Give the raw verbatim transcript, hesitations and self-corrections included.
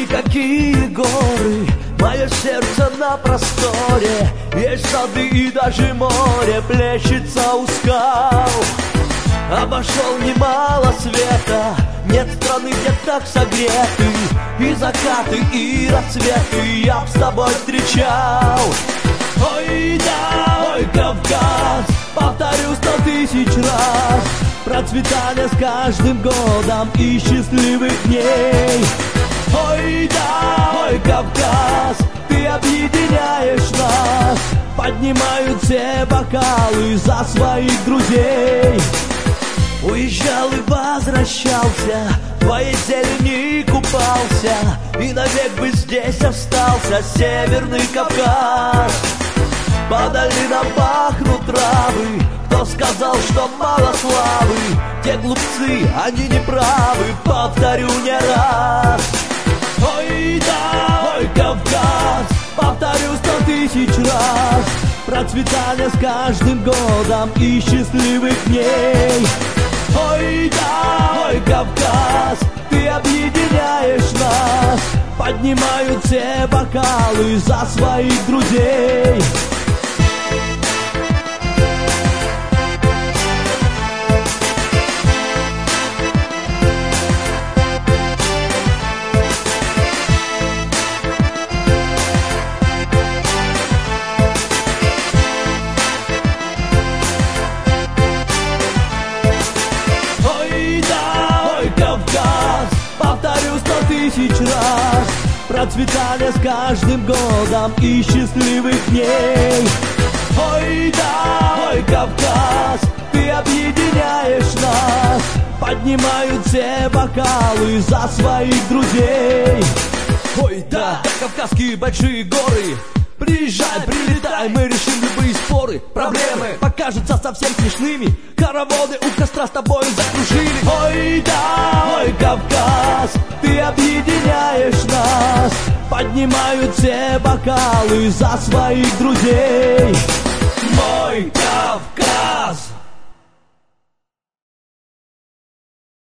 никакие горы, мое сердце на просторе. Есть сады и даже море плещется у скал. Обошел немало света, нет страны, где так согреты и закаты, и рассветы я б с тобой встречал. Ой, да, ой, Кавказ, повторю сто тысяч раз. Процветание с каждым годом и счастливых дней. Ой, да, ой, Кавказ, ты объединяешь нас. Поднимают все бокалы за своих друзей. Уезжал и возвращался, в твоей зелени купался, и навек бы здесь остался Северный Кавказ. По долинам пахнут травы, кто сказал, что мало славы? Те глупцы, они не правы, повторю не раз. Ой, да, ой, Кавказ, повторю сто тысяч раз. Процветание с каждым годом и счастливых дней. Ой, да, ой, Кавказ, ты объединяешь нас. Поднимают все бокалы за своих друзей. Повторю сто тысяч раз. Процветание с каждым годом и счастливых дней. Ой, да, ой, Кавказ, ты объединяешь нас. Поднимают все бокалы за своих друзей. Ой, да, кавказские большие горы. Приезжай, прилетай, мы решим любые споры. Проблемы покажутся совсем смешными. Хороводы у костра с тобой закружили. Ой, да, ой, Кавказ, ты объединяешь нас. Поднимают все бокалы за своих друзей. Мой Кавказ.